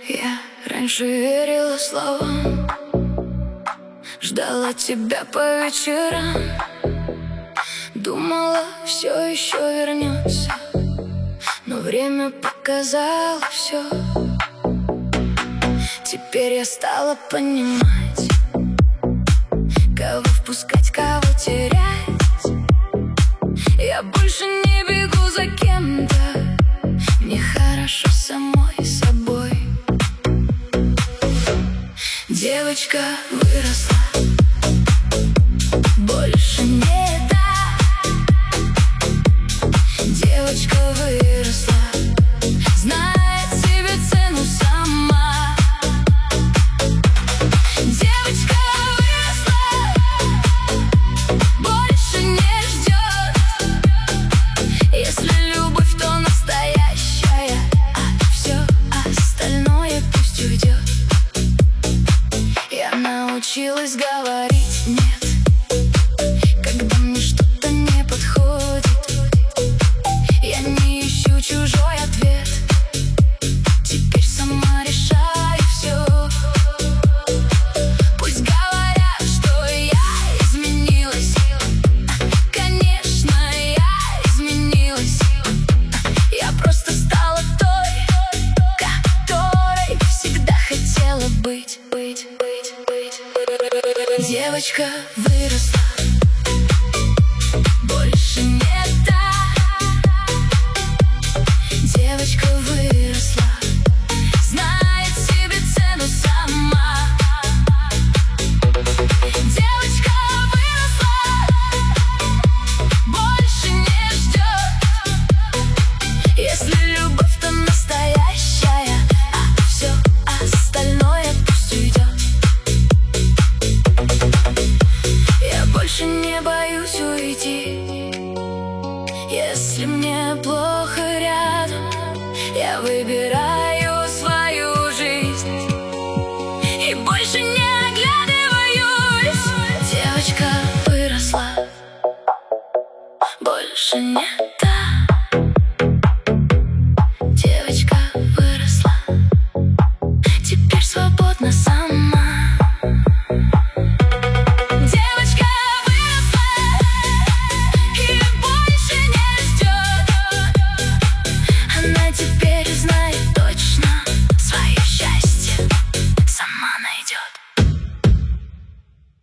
Я раньше верила словам, ждала тебя по вечерам, думала, все еще вернется, но время показало все. Теперь я стала понимать, кого впускать, кого терять. Я больше не бегу за кем-то, мне хорошо самой собой. Девочка выросла, больше не та. Девочка выросла, знает себе цену сама. Девочка выросла, больше не ждет. Если любовь, то настоящая, а все остальное пусть уйдет. Я научилась говорить нет, когда мне что-то не подходит. Я не ищу чужой ответ, теперь сама решаю все. Пусть говорят, что я изменилась, конечно, я изменилась. Я просто стала той, которой всегда хотела быть. Девочка выросла, больше не та. Девочка выросла, знает себе цену сама. Девочка выросла, больше не ждет. Если любовь, то настоящая, а все остальное пусть уйдет. Я больше не боюсь уйти, если мне плохо рядом. Я выбираю свою жизнь и больше не оглядываюсь. Девочка выросла, больше не та.